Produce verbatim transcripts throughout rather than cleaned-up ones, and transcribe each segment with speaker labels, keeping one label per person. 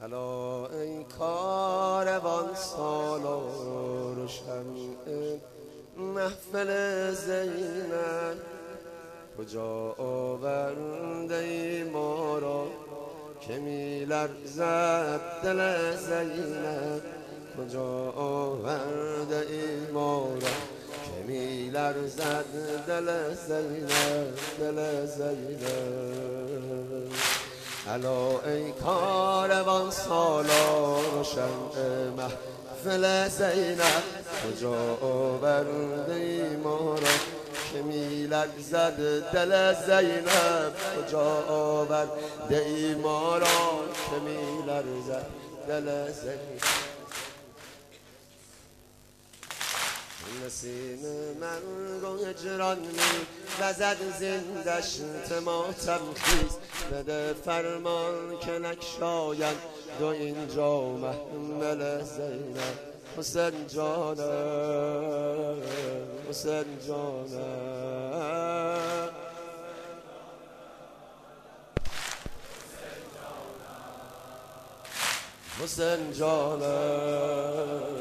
Speaker 1: الا ای کاروان سالار و شمع محفل زینب، کجا آورده ای ما را که می لرزد دل زینب، کجا آورده ای ما را که می لرزد دل زینب، دل زینب. الا ای کاروان سالار و شمع محفل زینب، کجا آورده ای ما را که می لرزد دل زینب، کجا آورده ای ما را که می لرزد دل زینب. نسیم مرگ و هجران می وزد زندش ماتم خیز، بده فرمان که نکشاید دو اینجا محمل زینب. حسین جانم، حسین جانم، حسین جانم.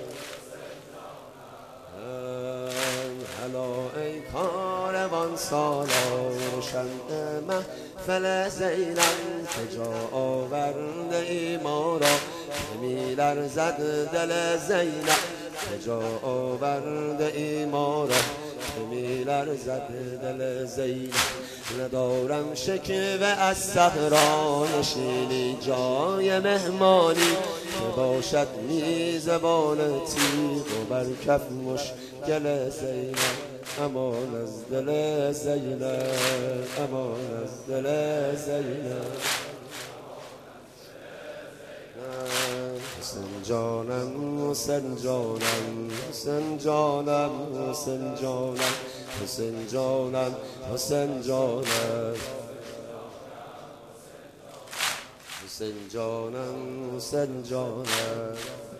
Speaker 1: الا ای کاروان سالار و شمع محفل زینب، کجا آورده ای ما را که می لرزد دل زینب، کجا آورده ای ما را که می لرزد دل زینب. ندارم شکوه از صحرا نشینی جای مهمانی، که باشد میزبان تیغ و بر کف مشکل زینب. امان از دل زینب، امان از دل زینب. حسین جانم، حسین جانم، حسین جانم، حسین جانم، حسین جانم، حسین جانم، حسین جانم، حسین جانم.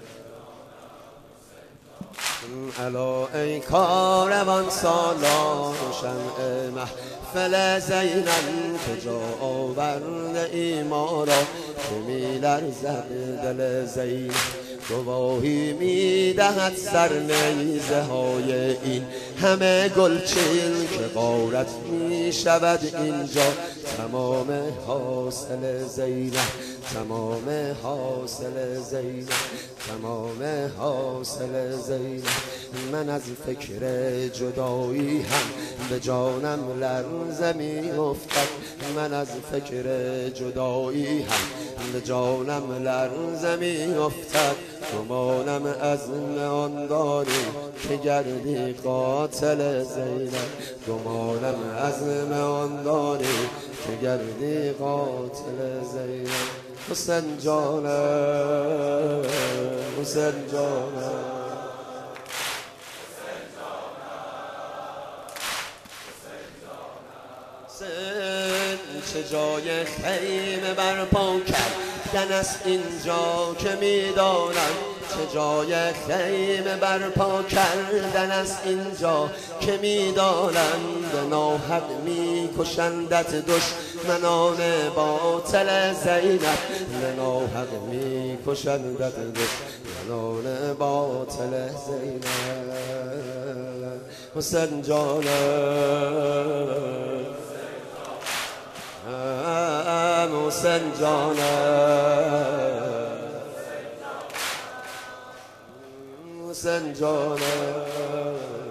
Speaker 1: الا ای کاروان سالار و شمع محفل زینب، کجا آورده ای ما را که می لرزد دل زینب. گواهی می دهد سر نیزه های این همه گلچین، که غارت می شود اینجا تمام حاصل زینب، تمام حاصل زینب، تمام حاصل زینب. من از فکر جدایی هم به جانم لرزه می افتد، من از فکر جدایی هم به جانم لرزه می افتد. گمانم از آن داری که گردی قاتل زینب، گمانم از آن داری که گردی قاتل زینب. حسین جانم، حسین جانم، چه جای خیمه برپا کردن است اینجا که میدانم، چه جای خیمه برپا کردن است اینجا که میدانند. ناحق میکشندت دشمنان باطل زینب، ناحق میکشندت دشمنان باطل زینب. حسین جانم، حسین جانم، حسین جانم.